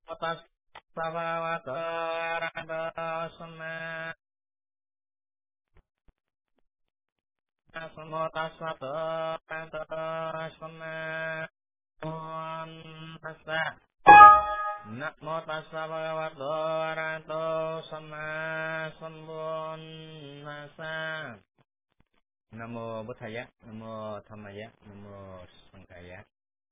Tassa bhagavato arahato samma Namo tassa bhagavato samma tassa Namo tassa bhagavato arahato samma sambuddhassa. Namo Buddhaya, Namo Dhammaya, Namo Sanghaya.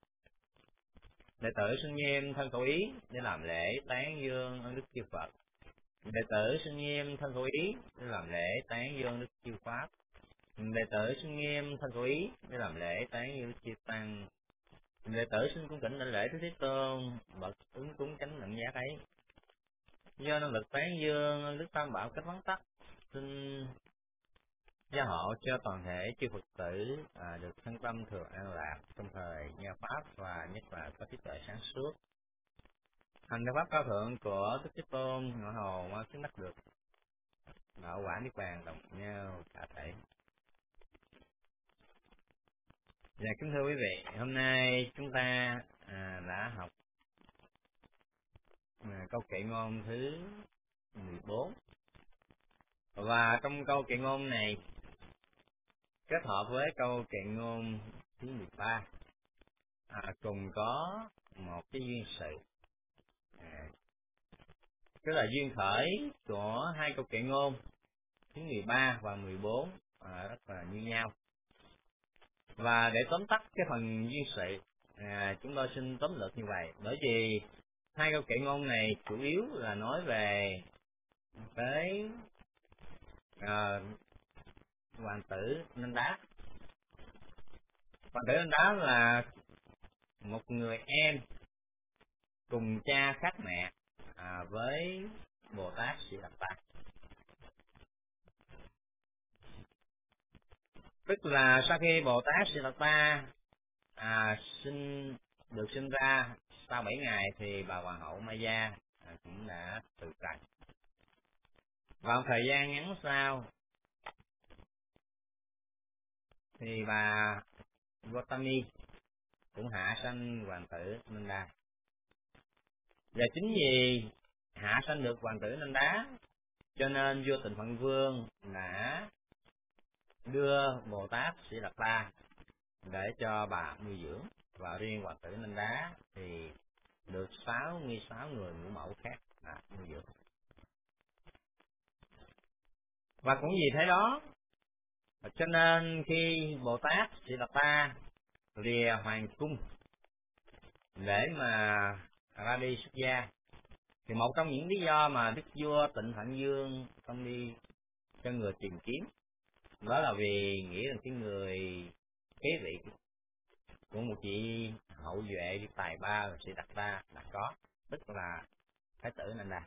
Đệ tử xin nghiêm thân khẩu ý để làm lễ tán dương ân đức chư Phật. Đệ tử xin nghiêm thân khẩu ý để làm lễ tán dương đức chư Pháp. Đệ tử xin nghiêm thân khẩu ý để làm lễ tán dương đức chư Tăng. Đệ tử xin cung kính đảnh lễ Đức Thế Tôn, bậc ứng cúng chánh đẳng giác ấy. Do năng lực tán dương ân đức Tam Bảo cách vắn tắt, xin gia hộ cho toàn thể chư Phật tử được thân tâm thường an lạc trong thời nghe pháp, và nhất là có trí tuệ sáng suốt, hành đạo pháp cao thượng của Đức Thế Tôn ngõ hầu mau chứng đắc được đạo quả niết bàn đồng nhau cả thể. Dạ kính thưa quý vị, hôm nay chúng ta đã học câu kệ ngôn thứ 14, và trong câu kệ ngôn này kết hợp với câu kệ ngôn thứ 13 cùng có một cái duyên sự, tức là duyên khởi của hai câu kệ ngôn thứ 13 và 14 rất là như nhau. Và để tóm tắt cái phần duyên sự, chúng tôi xin tóm lược như vậy, bởi vì hai câu kệ ngôn này chủ yếu là nói về cái hoàng tử Nanda Đá. Hoàng tử Nanda Đá là một người em cùng cha khác mẹ với Bồ Tát Siddhartha. Tức là sau khi Bồ Tát Siddhartha được sinh ra, sau 7 ngày thì bà hoàng hậu Maya cũng đã từ trần. Vào thời gian ngắn sau thì bà Gautami cũng hạ sanh hoàng tử Nanda. Và chính vì hạ sanh được hoàng tử Nanda, cho nên vua Tịnh Phạn Vương đã đưa Bồ Tát Siddhartha để cho bà nuôi dưỡng, và riêng hoàng tử Nanda thì được 66 người ngũ mẫu khác nuôi dưỡng. Và cũng vì thế đó, cho nên khi Bồ Tát Siddhartha lìa hoàng cung để mà ra đi xuất gia, thì một trong những lý do mà đức vua Tịnh Phạn Vương không đi cho người tìm kiếm, đó là vì nghĩ rằng cái người kế vị của một vị hậu duệ tài ba Siddhartha đã có, tức là thái tử Nanda.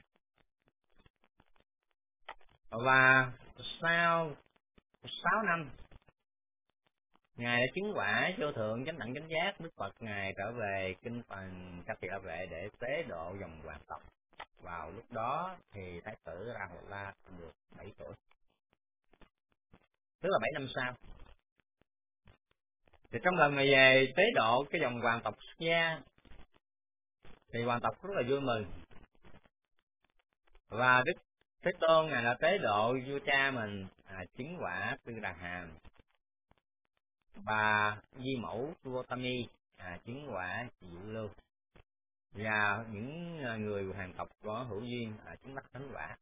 Và sau 6 năm ngài đã chứng quả vô thượng chánh đẳng chánh giác, Đức Phật ngài trở về kinh phần Ca Tỳ La Vệ để tế độ dòng hoàng tộc. Vào lúc đó thì thái tử Rahula được 7 tuổi, tức là 7 năm sau. Thì trong lần này về tế độ cái dòng hoàng tộc xuất gia, thì hoàng tộc rất là vui mừng, và Đức Thế Tôn ngài đã tế độ vua cha mình chứng quả Tư Đà Hàm, bà di mẫu Gautami chứng quả Diệu Lưu, và những người hoàng tộc có hữu duyên chứng đắc thánh quả.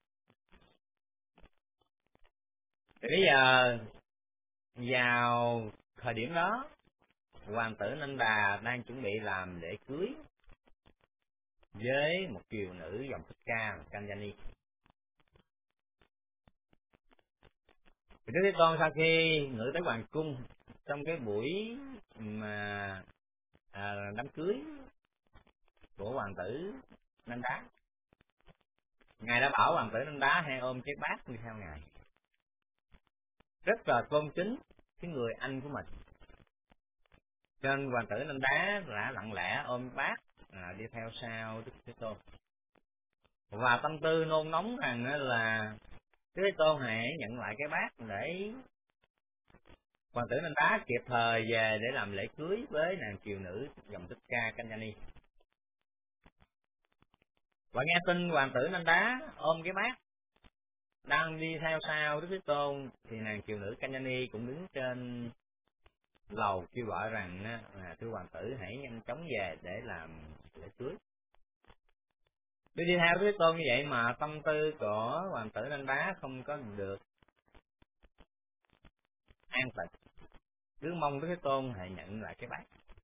Thì bây giờ vào thời điểm đó, hoàng tử Nanda đang chuẩn bị làm lễ cưới với một kiều nữ dòng Thích Ca Kalyani. Thì Đức Thế Tôn sau khi ngự tới hoàng cung, trong cái buổi mà đám cưới của hoàng tử Nanda, ngài đã bảo hoàng tử Nanda hãy ôm cái bát đi theo ngài, rất là tôn kính cái người anh của mình. Cho nên hoàng tử Nanda đã lặng lẽ ôm bát đi theo sau Đức Thế Tôn, và tâm tư nôn nóng rằng là Đức Thế Tôn hãy nhận lại cái bát để hoàng tử Nanda kịp thời về để làm lễ cưới với nàng kiều nữ dòng Thích Ca Kalyani. Và nghe tin hoàng tử Nanda ôm cái bát đang đi theo sau Đức Thế Tôn, thì nàng kiều nữ Kanyani cũng đứng trên lầu kêu gọi rằng thưa hoàng tử hãy nhanh chóng về để làm lễ cưới. Tôi đi theo Đức Thế Tôn như vậy mà tâm tư của hoàng tử Nanda không có được an tịnh, cứ mong Đức Thế Tôn hãy nhận lại cái bát.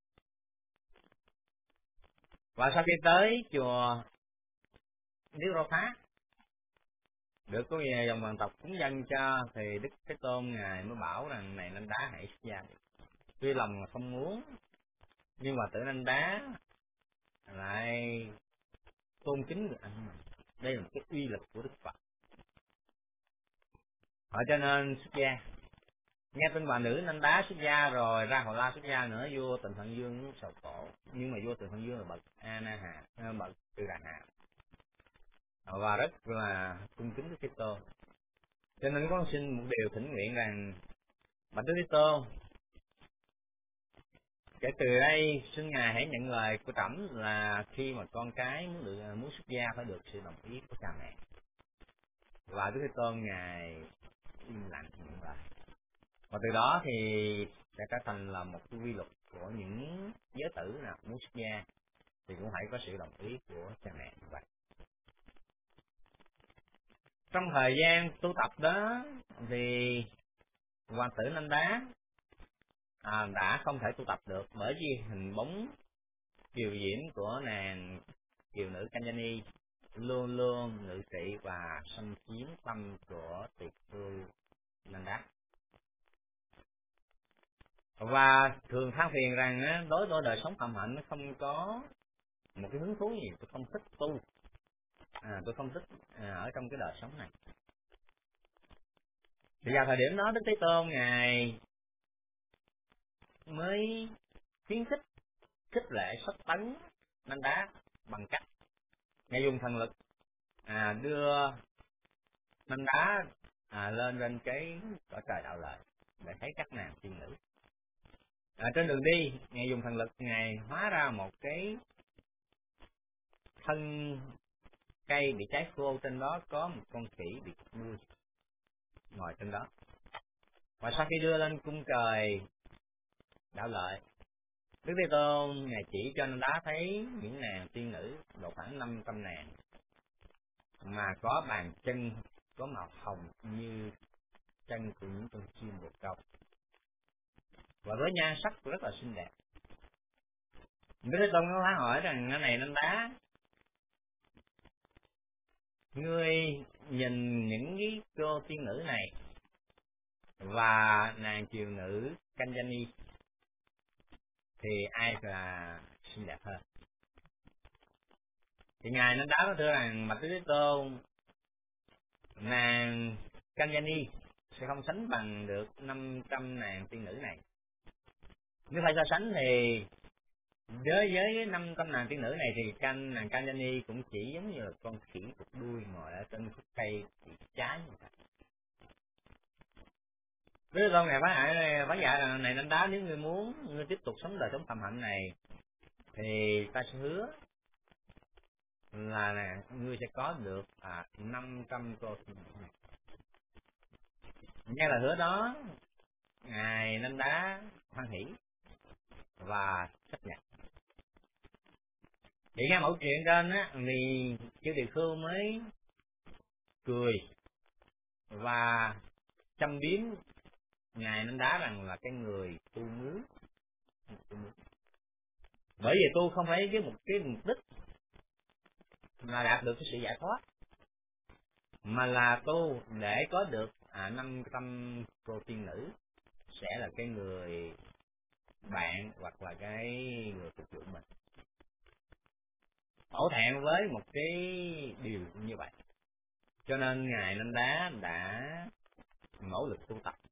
Và sau khi tới chùa Niết Rô Thá được có về dòng hoàng tộc cúng dâng cho, thì Đức Thế Tôn ngài mới bảo rằng này Nanda hãy xuất gia. Tuy lòng là không muốn, nhưng mà tử Nanda lại tôn kính người anh mình. Đây là một cái uy lực của Đức Phật, họ cho nên xuất gia. Nghe tin bà nữ Nanda xuất gia rồi, ra Họ La xuất gia nữa, vua Tịnh Thuận Dương sầu khổ. Nhưng mà vua Tịnh Thuận Dương là bậc A Na Hà, bậc Từ Đà Hà, và rất là cung kính Đức Thế Tôn. Cho nên con xin một điều thỉnh nguyện rằng bạch Đức Thế Tôn, kể từ đây xin ngài hãy nhận lời của trẫm là khi mà con cái muốn xuất gia phải được sự đồng ý của cha mẹ. Và Đức Thế Tôn ngài im lặng nhận lời. Và từ đó thì sẽ trở thành là một cái quy luật của những giới tử nào muốn xuất gia thì cũng phải có sự đồng ý của cha mẹ như vậy. Trong thời gian tu tập đó thì hoàng tử Nanda đã không thể tu tập được, bởi vì hình bóng kiều diễm của nàng kiều nữ Kanyani luôn luôn ngự trị và xâm chiếm tâm của tuyệt vời Nanda, và thường than phiền rằng đối với đời sống phạm hạnh nó không có một cái hứng thú gì, tôi không thích tu, tôi không thích ở trong cái đời sống này. Thì vào thời điểm đó Đức Thế Tôn ngài mới khuyến khích khích lệ sắp tấn Nanda bằng cách ngài dùng thần lực đưa Nanda lên trên cái cõi trời đạo lợi để thấy các nàng tiên nữ. Trên đường đi ngài dùng thần lực, ngài hóa ra một cái thân cây bị cháy khô, trên đó có một con khỉ bị nuôi ngồi trên đó. Và sau khi đưa lên cung trời đạo lợi, Đức Thế Tôn ngài chỉ cho Nanda thấy những nàng tiên nữ độ khoảng 500 nàng mà có bàn chân có màu hồng như chân của những con chim bồ câu, và với nhan sắc rất là xinh đẹp. Đức Thế Tôn có hỏi rằng cái này Nanda, ngươi nhìn những cái cô tiên nữ này và nàng kiều nữ Kanyani thì ai là xinh đẹp hơn? Thì ngài Nanda có thưa rằng bạch Thế Tôn, nàng Kanyani sẽ không sánh bằng được 500 nàng tiên nữ này. Nếu phải so sánh thì với 500 nàng tiên nữ này thì nàng Kanyani cũng chỉ giống như là con khỉ cụt đuôi ngồi ở trên khúc cây bị cháy như vậy. Với con này phải dạy là này Nanda, nếu ngươi muốn ngươi tiếp tục sống đời sống phạm hạnh này thì ta sẽ hứa là ngươi sẽ có được 500 cô tiên nữ này. Nghe là hứa đó, ngài Nanda hoan hỷ và chấp nhận. Thì nghe mẫu chuyện trên thì chư Tỳ Khưu mới cười và châm biếm ngài Nanda rằng là cái người tu mướn. Bởi vì tu không phải với một cái mục đích là đạt được cái sự giải thoát, mà là tu để có được 500 cô tiên nữ sẽ là cái người bạn hoặc là cái người phục vụ mình. Hổ thẹn với một cái điều như vậy, cho nên ngài Nanda đã nỗ lực tu tập.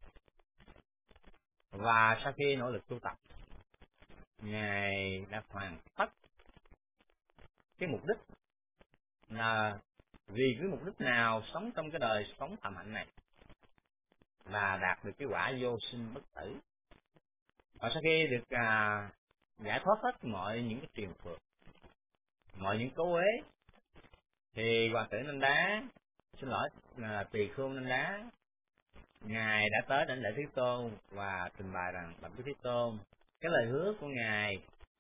Và sau khi nỗ lực tu tập, ngài đã hoàn tất cái mục đích, là vì cái mục đích nào sống trong cái đời sống phạm hạnh này là đạt được cái quả vô sinh bất tử. Và sau khi được giải thoát hết mọi những cái triền phược, mọi những cấu uế, Thì hoàng tử Nanh Đá, xin lỗi là Tỳ Khưu Nanh Đá, ngài đã tới đảnh lễ Thế Tôn và trình bày rằng bạch Thế Tôn, cái lời hứa của ngài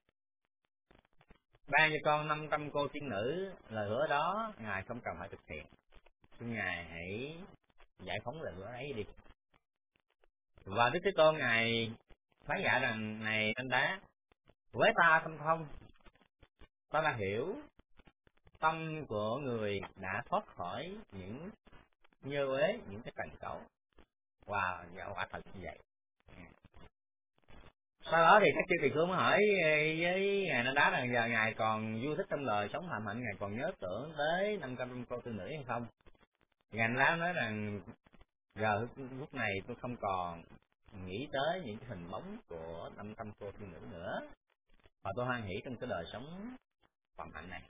ban cho con 500 cô tiên nữ, lời hứa đó ngài không cần phải thực hiện, xin ngài hãy giải phóng lời hứa ấy đi. Và Đức Thế Tôn ngài phán dạy rằng, này Nanh Đá, với ta tâm thông, ta đã hiểu tâm của người đã thoát khỏi những nhơ uế, những cái trần cấu, và quả thật như vậy. Sau đó thì các chư tỳ khưu mới hỏi với ngài Nanh Đá rằng giờ ngài còn vui thích trong đời sống phạm hạnh, ngài còn nhớ tưởng tới 500 cô tiên nữ hay không? Ngài Nanh Đá nói rằng giờ lúc này tôi không còn nghĩ tới những cái hình bóng của 500 cô tiên nữ nữa, và tôi hoan hỷ trong cái đời sống phạm hạnh này.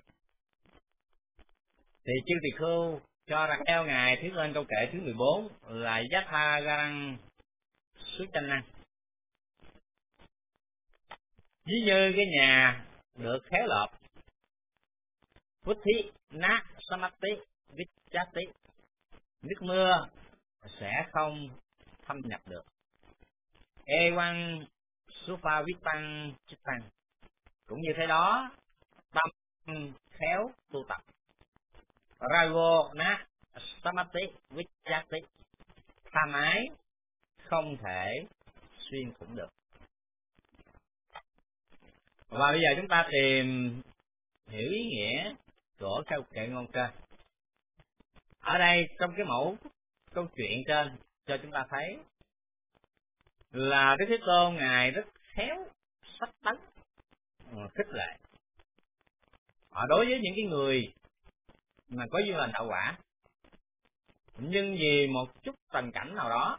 Thì chư tỳ khưu cho rằng theo ngài thuyết lên câu kệ thứ 14 là Yatha Garang Suchana, ví như cái nhà được khéo lợp, Puthi Na Samati Vichati, nước mưa sẽ không thâm nhập được. Ewan Sufa Vipang Chitang, cũng như thế đó, tâm khéo tu tập. Rago Na Samati Vichati, tham ái không thể xuyên thủng được. Và bây giờ chúng ta tìm hiểu ý nghĩa của câu kệ ngôn trên. Ở đây trong cái mẫu câu chuyện trên cho chúng ta thấy là Đức Thế Tôn ngài rất khéo sách tấn, khích lệ đối với những cái người mà có duyên lành đạo quả, nhưng vì một chút tình cảnh nào đó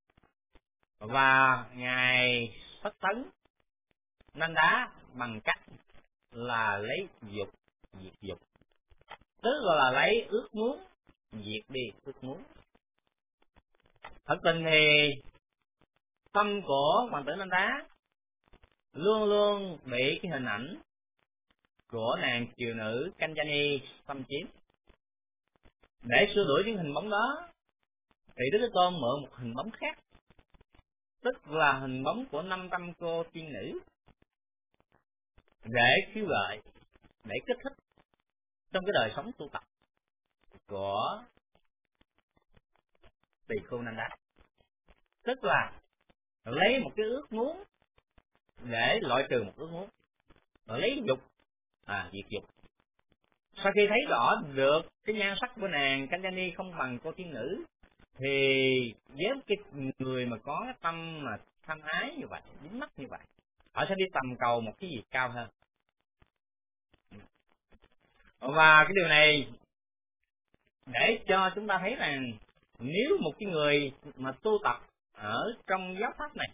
và ngài sách tấn Nanh Đá bằng cách là lấy dục diệt dục, tức là lấy ước muốn diệt đi ước muốn. Thật tình thì tâm của hoàng tử Nanh Đá luôn luôn bị cái hình ảnh của nàng kiều nữ Kanjani xâm chiếm. Để xua đuổi những hình bóng đó thì Đức Thế Tôn mượn một hình bóng khác, tức là hình bóng của 500 cô tiên nữ, để khiêu gợi, để kích thích trong cái đời sống tu tập của Tỳ Khưu Nanh Đá. Tức là lấy một cái ước muốn để loại trừ một ước muốn, rồi lấy dục diệt dục. Sau khi thấy rõ được cái nhan sắc của nàng Kanjani không bằng cô tiên nữ, thì với cái người mà có cái tâm mà tham ái như vậy, dính mắc như vậy, họ sẽ đi tầm cầu một cái gì cao hơn. Và cái điều này để cho chúng ta thấy rằng nếu một cái người mà tu tập ở trong giáo pháp này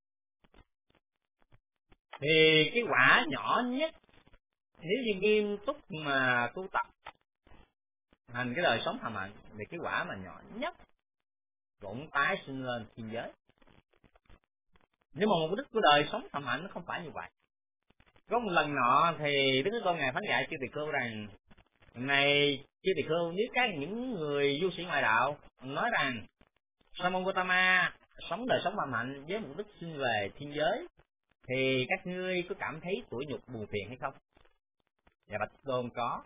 thì cái quả nhỏ nhất, nếu như nghiêm túc mà tu tập hành cái đời sống phạm hạnh, thì cái quả mà nhỏ nhất cũng tái sinh lên thiên giới. Nhưng mà mục đích của đời sống phạm hạnh nó không phải như vậy. Có một lần nọ thì Đức Thế Tôn ngài phán dạy chư tỳ khưu rằng, này chư tỳ khưu, nếu những người du sĩ ngoại đạo nói rằng Sa-môn Gautama sống đời sống phạm hạnh với mục đích sinh về thiên giới, thì các ngươi có cảm thấy tủi nhục buồn phiền hay không? Và bạch Tôn có.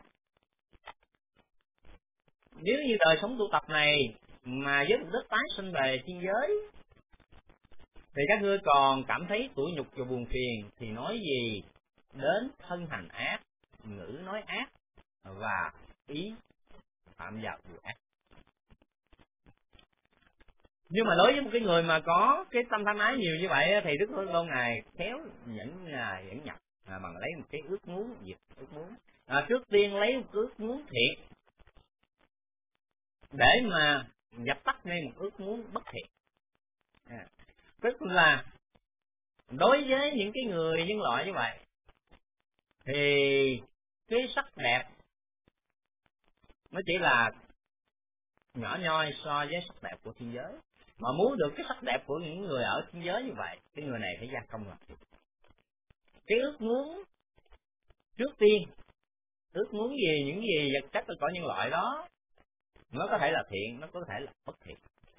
Nếu như đời sống tu tập này mà với mục đích tái sinh về thiên giới thì các ngươi còn cảm thấy tủi nhục và buồn phiền, thì nói gì đến thân hành ác, ngữ nói ác và ý phạm vào điều ác. Nhưng mà đối với một cái người mà có cái tâm tham ái nhiều như vậy thì Đức Thế Tôn ngài khéo dẫn nhập bằng lấy một cái ước muốn diệt ước muốn. Trước tiên lấy một ước muốn thiện để mà dập tắt ngay một ước muốn bất thiện. Tức là đối với những cái người nhân loại như vậy thì cái sắc đẹp nó chỉ là nhỏ nhoi so với sắc đẹp của thiên giới. Mà muốn được cái sắc đẹp của những người ở thiên giới như vậy, cái người này phải gia công làm. Cái ước muốn trước tiên ước muốn gì, những gì vật chất của cõi nhân loại đó, nó có thể là thiện, nó có thể là bất thiện.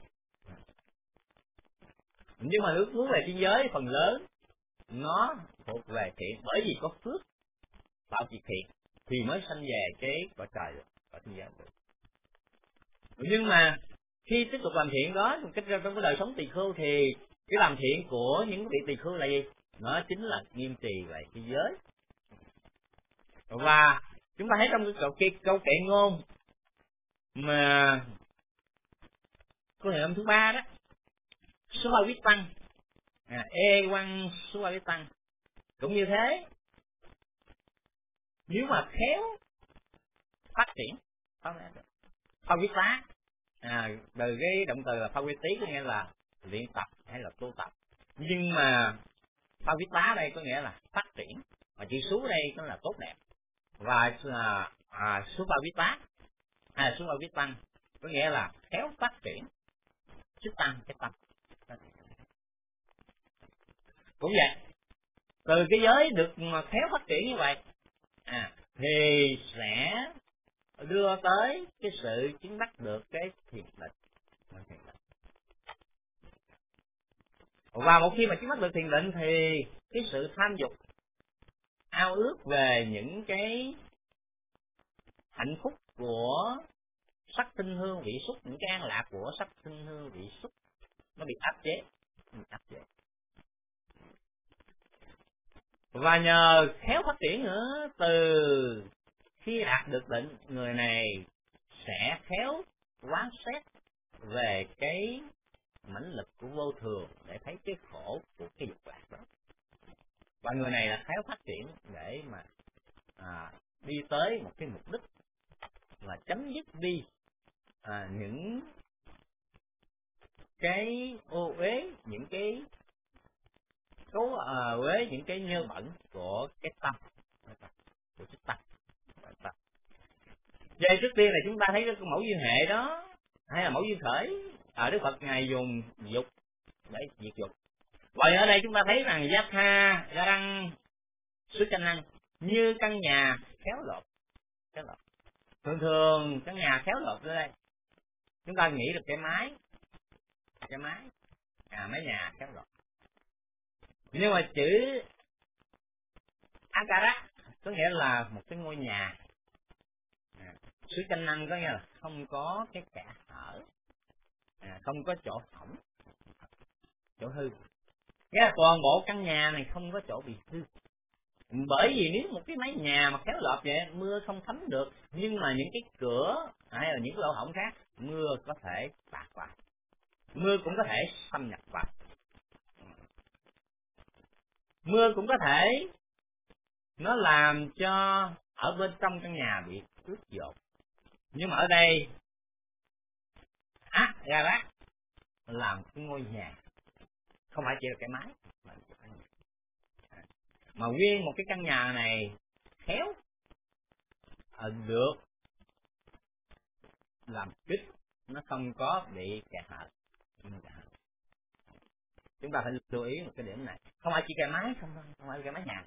Nhưng mà ước muốn về thiên giới phần lớn nó thuộc về thiện, bởi vì có phước tạo việc thiện thì mới sanh về cái cõi trời được, cõi thiên giới được. Nhưng mà khi tiếp tục làm thiện đó, trong cái đời sống tỳ khưu thì cái làm thiện của những vị tỳ khưu là gì? Nó chính là nghiêm trì về thế giới. Và chúng ta thấy trong cái câu kệ ngôn mà câu hệ thứ 3 đó, số ba quyết tăng, e quăng số ba quyết tăng cũng như thế. Nếu mà khéo phát triển pha quyết tá, từ cái động từ là pha quyết tí có nghĩa là luyện tập hay là tu tập, nhưng mà pha quyết tá đây có nghĩa là phát triển, mà chữ số đây có là tốt đẹp. Và số ba quyết tá hay là số ba quyết tăng có nghĩa là khéo phát triển, sức tăng cái tăng. Cũng vậy, từ cái giới được khéo phát triển như vậy thì sẽ đưa tới cái sự chứng đắc được cái thiền định. Và một khi mà chứng đắc được thiền định thì cái sự tham dục ao ước về những cái hạnh phúc của sắc tinh hương vị xúc, những cái an lạc của sắc tinh hương vị xúc nó bị áp chế. Và nhờ khéo phát triển nữa, từ khi đạt được định, người này sẽ khéo quán xét về cái mãnh lực của vô thường để thấy cái khổ của cái dục lạc đó. Và người này là khéo phát triển để mà đi tới một cái mục đích là chấm dứt đi những cái ô uế, những cái uế, những cái nhơ bẩn của cái tâm, của cái tâm. Vậy trước tiên là chúng ta thấy cái mẫu duyên hệ đó, hay là mẫu duyên khởi, Đức Phật ngài dùng dục để diệt dục. Và ở đây chúng ta thấy rằng giác tha ga đăng xuất tranh năng như căn nhà khéo lột. Thường thường căn nhà khéo lột ở đây chúng ta nghĩ được cái mái nhà khéo lột. Nhưng mà chữ akara có nghĩa là một cái ngôi nhà. Xuất tranh năng có nghĩa là không có cái kẽ hở, không có chỗ hỏng, chỗ hư. Nghĩa là toàn bộ căn nhà này không có chỗ bị hư. Bởi vì nếu một cái mái nhà mà khéo lọp vậy, mưa không thấm được, nhưng mà những cái cửa hay là những cái lỗ hổng khác, mưa có thể tạt vào, mưa cũng có thể xâm nhập vào, mưa cũng có thể nó làm cho ở bên trong căn nhà bị ướt dột. Nhưng mà ở đây Garat làm cái ngôi nhà, không phải chỉ là cái mái, mà nguyên một cái căn nhà này khéo được làm kích, nó không có bị kẹt hở. Chúng ta phải lưu ý một cái điểm này, không phải chỉ cái mái không phải cái mái nhà,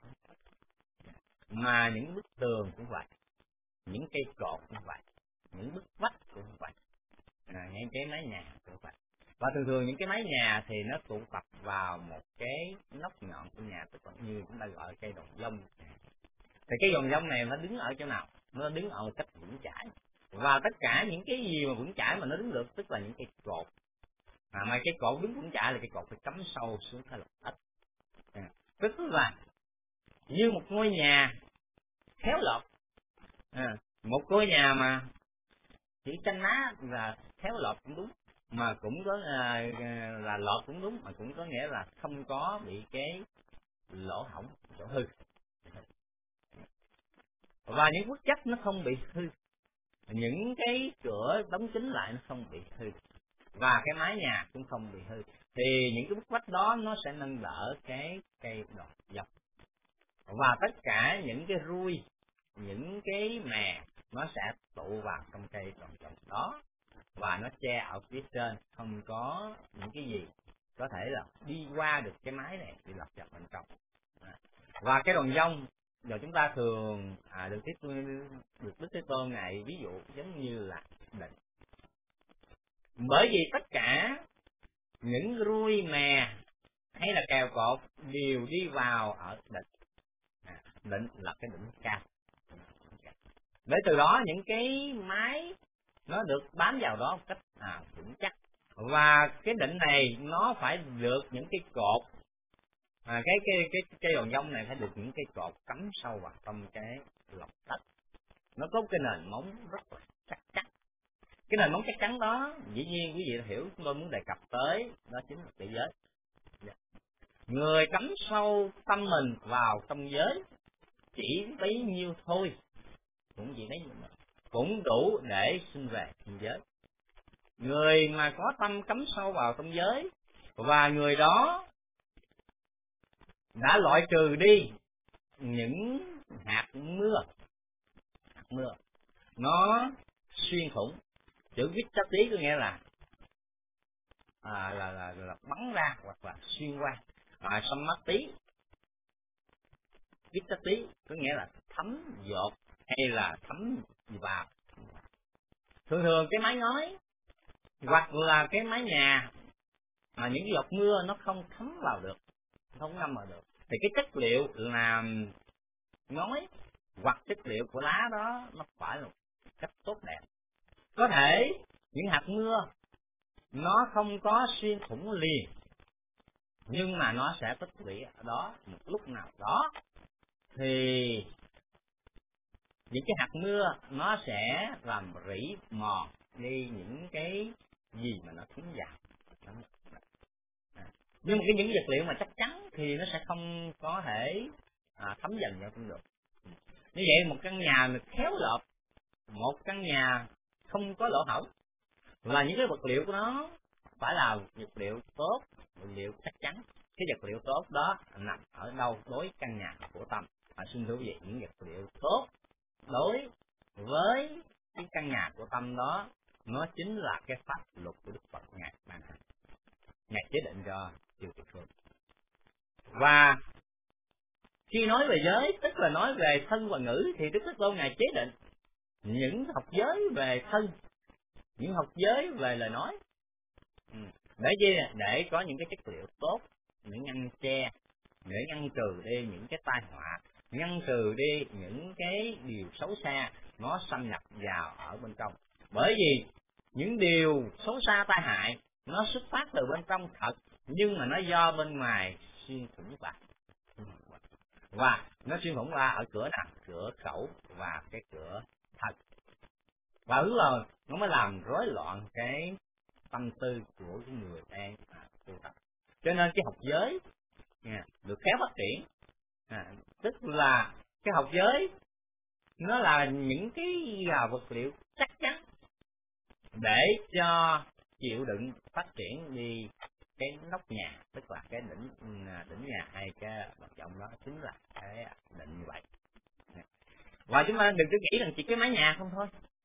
mà những bức tường cũng vậy, những cây cột cũng vậy, những bức vách cũng vậy, những cái mái nhà cũng vậy. Và thường thường những cái mái nhà thì nó tụ tập vào một cái nóc nhọn của nhà, tức là như chúng ta gọi cây đòn dông. Thì cái đòn dông này nó đứng ở chỗ nào? Nó đứng ở một cách vững chãi. Và tất cả những cái gì mà vững chãi mà nó đứng được, tức là những cây cột. Mà cái cột đứng vững chãi là cái cột phải cắm sâu xuống cái lòng đất. Tức là như một ngôi nhà khéo lọt, một ngôi nhà mà chỉ tranh lá là khéo lọt cũng đúng, mà cũng có là lọt cũng đúng, mà cũng có nghĩa là không có bị cái lỗ hổng, chỗ hư. Và những bức chất nó không bị hư, những cái cửa đóng kín lại nó không bị hư, và cái mái nhà cũng không bị hư, thì những cái bức vách đó nó sẽ nâng đỡ cái cây đòn dọc. Và tất cả những cái ruồi, những cái mè nó sẽ tụ vào trong cây đòn dọc đó, và nó che ở phía trên, không có những cái gì có thể là đi qua được cái mái này, đi lọt vào bên trong. Và cái đòn dông rồi chúng ta thường được Đức Thế Tôn này ví dụ giống như là định. Bởi vì tất cả những ruồi mè hay là kèo cột đều đi vào ở định. Định là cái đỉnh cao. Để từ đó những cái máy nó được bám vào đó một cách vững chắc. Và cái định này nó phải được những cái cột, cái đòn dông này phải được những cái cột cắm sâu vào trong cái lòng đất. Nó có cái nền móng rất là chắc chắn. Cái nền móng chắc chắn đó, dĩ nhiên quý vị hiểu chúng tôi muốn đề cập tới, đó chính là tự giới. Người cắm sâu tâm mình vào trong giới chỉ bấy nhiêu thôi, cũng đủ để sinh về thiên giới. Người mà có tâm cắm sâu vào trong giới và người đó đã loại trừ đi những hạt mưa nó xuyên thủng. Chữ vít chất tí có nghĩa là bắn ra hoặc là xuyên qua. Xăm mắt tí, vít chất tí có nghĩa là thấm dột hay là thấm vào. Thường cái mái ngói hoặc là cái mái nhà mà những giọt mưa nó không thấm vào được, không ngâm vào được, thì cái chất liệu làm ngói hoặc chất liệu của lá đó nó phải là cách tốt đẹp. Có thể những hạt mưa nó không có xuyên thủng liền, nhưng mà nó sẽ tích lũy ở đó một lúc nào đó, thì những cái hạt mưa nó sẽ làm rỉ mòn đi những cái gì mà nó thấm vào. Nhưng mà những vật liệu mà chắc chắn thì nó sẽ không có thể thấm dần vào cũng được. Như vậy một căn nhà được khéo lợp, một căn nhà không có lỗ hổng, là những cái vật liệu của nó phải là vật liệu tốt, vật liệu chắc chắn. Cái vật liệu tốt đó nằm ở đâu đối căn nhà của tâm? Xin thưa quý vị, những vật liệu tốt đối với cái căn nhà của tâm đó, nó chính là cái pháp luật của Đức Phật ngài ban hành, ngài chế định cho chư vị phương. Và khi nói về giới, tức là nói về thân và ngữ, thì Đức Thế Tôn ngài chế định những học giới về thân, những học giới về lời nói, để có những cái chất liệu tốt, để ngăn che, để ngăn trừ đi những cái tai họa, ngăn trừ đi những cái điều xấu xa nó xâm nhập vào ở bên trong. Bởi vì những điều xấu xa tai hại nó xuất phát từ bên trong thật, nhưng mà nó do bên ngoài xuyên thủng vào, và nó xuyên thủng qua ở cửa nào? Cửa khẩu và cái cửa thật. Và lúc rồi nó mới làm rối loạn cái tâm tư của cái người đang tu tập. Cho nên cái học giới được khéo phát triển, tức là cái học giới nó là những cái vật liệu chắc chắn để cho chịu đựng phát triển đi cái nóc nhà, tức là cái đỉnh nhà hay cái vật trọng đó, chính là cái định như vậy. Và chúng ta đừng cứ nghĩ rằng chỉ cái mái nhà không thôi.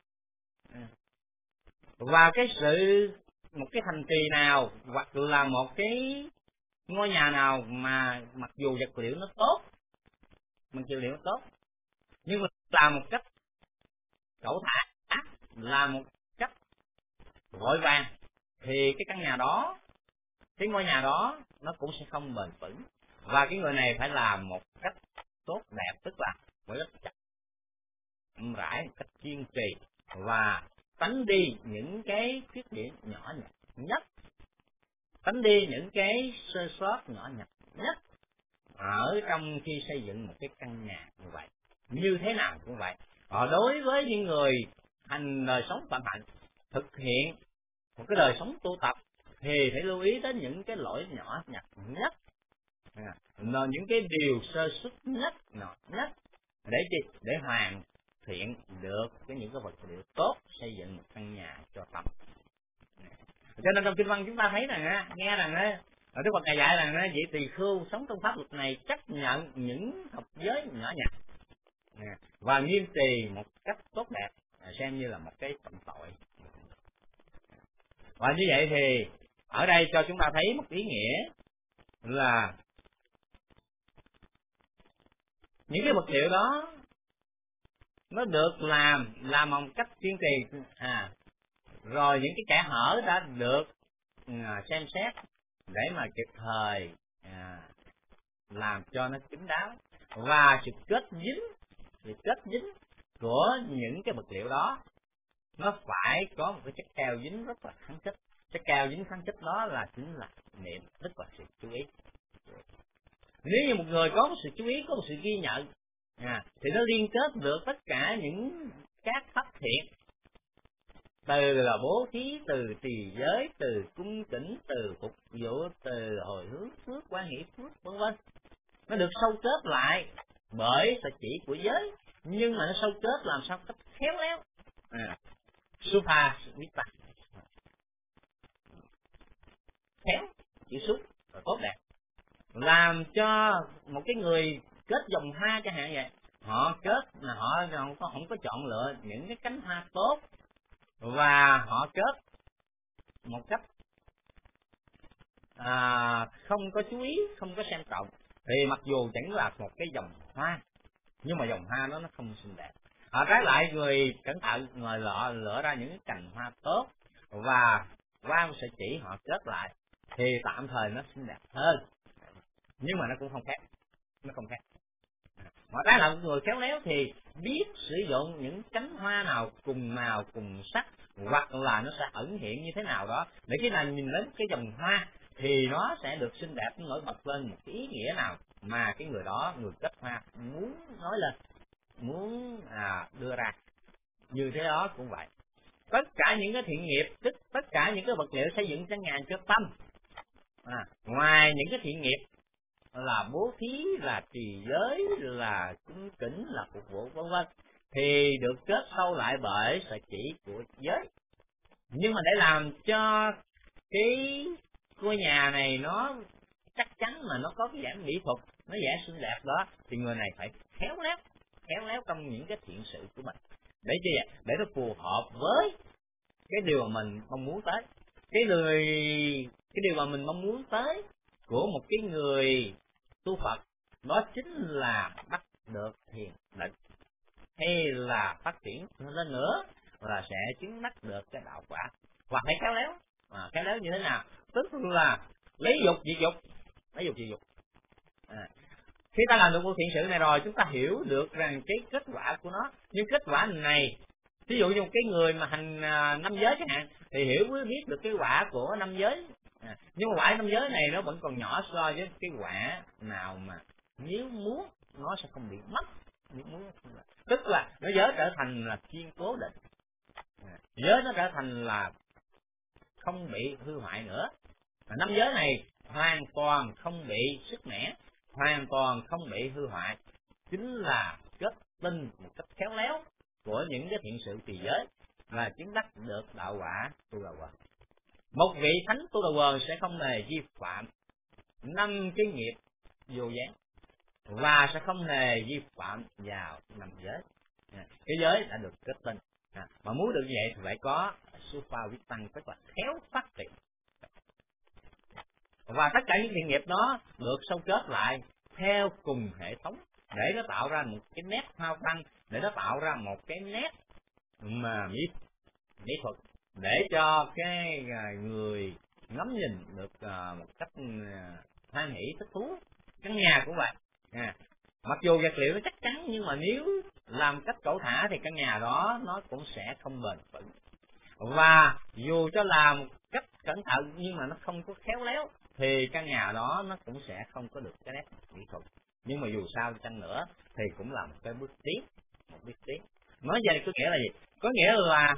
Và một cái thành trì nào hoặc là một cái ngôi nhà nào mà mặc dù vật liệu nó tốt, nhưng mà làm một cách cẩu thả, làm một cách vội vàng, thì cái căn nhà đó, cái ngôi nhà đó nó cũng sẽ không bền vững. Và cái người này phải làm một cách tốt đẹp, tức là phải rất chặt rãi, một cách kiên trì, và tránh đi những cái khuyết điểm nhỏ nhặt nhất, tránh đi những cái sơ sót nhỏ nhặt nhất ở trong khi xây dựng một cái căn nhà như vậy. Như thế nào cũng vậy. Đối với những người hành đời sống phạm hạnh, thực hiện một cái đời sống tu tập, thì phải lưu ý đến những cái lỗi nhỏ nhặt nhất, những cái điều sơ xuất nhất, nhỏ nhất, để hoàn thiện được những cái vật liệu tốt, xây dựng một căn nhà cho tâm. Cho nên trong kinh văn chúng ta thấy rằng nghe rằng Đức Phật ngài dạy rằng vị tỳ khưu sống trong pháp luật này chấp nhận những học giới nhỏ nhặt và nghiêm trì một cách tốt đẹp, xem như là một cái trọng tội. Và như vậy thì ở đây cho chúng ta thấy một ý nghĩa là những cái vật liệu đó nó được làm bằng cách kiên trì, rồi những cái kẽ hở đã được xem xét để mà kịp thời làm cho nó kín đáo, và sự kết dính của những cái vật liệu đó nó phải có một cái chất keo dính rất là kháng kích. Chất keo dính kháng kích đó chính là niệm, tức là sự chú ý. Nếu như một người có một sự chú ý, có một sự ghi nhận, thì nó liên kết được tất cả những các pháp thiện, từ là bố thí, từ trì giới, từ cung kính, từ phục vụ, từ hồi hướng phước, quan hệ phước, vân vân. Nó được sâu kết lại bởi sở chỉ của giới, nhưng mà nó sâu kết làm sao cách khéo léo. Supa Vita, khéo, chữ xúc tốt đẹp, làm cho một cái người kết dòng hoa chẳng hạn vậy, họ kết là họ không có chọn lựa những cái cánh hoa tốt, và họ kết một cách không có chú ý, không có xem trọng, thì mặc dù chẳng là một cái dòng hoa, nhưng mà dòng hoa đó nó không xinh đẹp. Trái lại người cẩn thận, người lựa ra những cái cành hoa tốt, và qua một sợi chỉ họ kết lại, thì tạm thời nó xinh đẹp hơn, nhưng mà nó cũng không khác, nó không khác. Mà trái lại người khéo léo thì biết sử dụng những cánh hoa nào cùng màu cùng sắc, hoặc là nó sẽ ẩn hiện như thế nào đó, để khi nào nhìn đến cái dòng hoa thì nó sẽ được xinh đẹp, nổi bật lên một cái ý nghĩa nào mà cái người đó, người kết hoa muốn nói lên, muốn đưa ra. Như thế đó cũng vậy, tất cả những cái thiện nghiệp, tức tất cả những cái vật liệu xây dựng căn nhà cho tâm, ngoài những cái thiện nghiệp là bố thí, là trì giới, là cung kính, là phục vụ, vân vân, thì được kết sâu lại bởi sở chỉ của giới. Nhưng mà để làm cho cái ngôi nhà này nó chắc chắn mà nó có cái vẻ mỹ thuật, nó vẻ xinh đẹp đó, thì người này phải khéo léo trong những cái thiện sự của mình, để chi vậy? Để nó phù hợp với cái điều mà mình mong muốn tới. Cái điều mà mình mong muốn tới của một cái người tu Phật, đó chính là bắt được thiền định, hay là phát triển lên nữa là sẽ chứng đắc được cái đạo quả. Hoặc phải khéo léo. Khéo léo như thế nào? Tức là lấy dục diệt dục. Khi ta làm được một thiện sự này rồi, chúng ta hiểu được rằng cái kết quả của nó. Nhưng kết quả này, ví dụ như một cái người mà hành năm giới chẳng hạn, thì hiểu mới biết được cái quả của năm giới. Nhưng mà quả năm giới này nó vẫn còn nhỏ so với cái quả nào mà nếu muốn nó sẽ không bị mất. Tức là nó giới trở thành là kiên cố định, giới nó trở thành là không bị hư hoại nữa. Năm giới này hoàn toàn không bị sức mẻ, hoàn toàn không bị hư hoại, chính là kết tinh một cách khéo léo của những cái thiện sự trì giới, và chứng đắc được đạo quả tu đà quần. Một vị thánh tu đà quần sẽ không hề vi phạm 5 cái nghiệp vô gián, và sẽ không hề vi phạm vào 5 giới. Cái giới đã được kết tinh, mà muốn được vậy thì phải có Supa viết tăng, tức là khéo phát triển. Và tất cả những thiện nghiệp đó được sâu kết lại theo cùng hệ thống, để nó tạo ra một cái nét hoa văn, để nó tạo ra một cái nét mà mỹ thuật, để cho cái người ngắm nhìn được một cách hoan hỷ thích thú. Căn nhà cũng vậy, mặc dù vật liệu nó chắc chắn, nhưng mà nếu làm cách cẩu thả thì căn nhà đó nó cũng sẽ không bền vững. Và dù cho làm cách cẩn thận nhưng mà nó không có khéo léo, thì căn nhà đó nó cũng sẽ không có được cái nét mỹ thuật. Nhưng mà dù sao chăng nữa thì cũng là một cái bước tiến. Nói vậy có nghĩa là gì? Có nghĩa là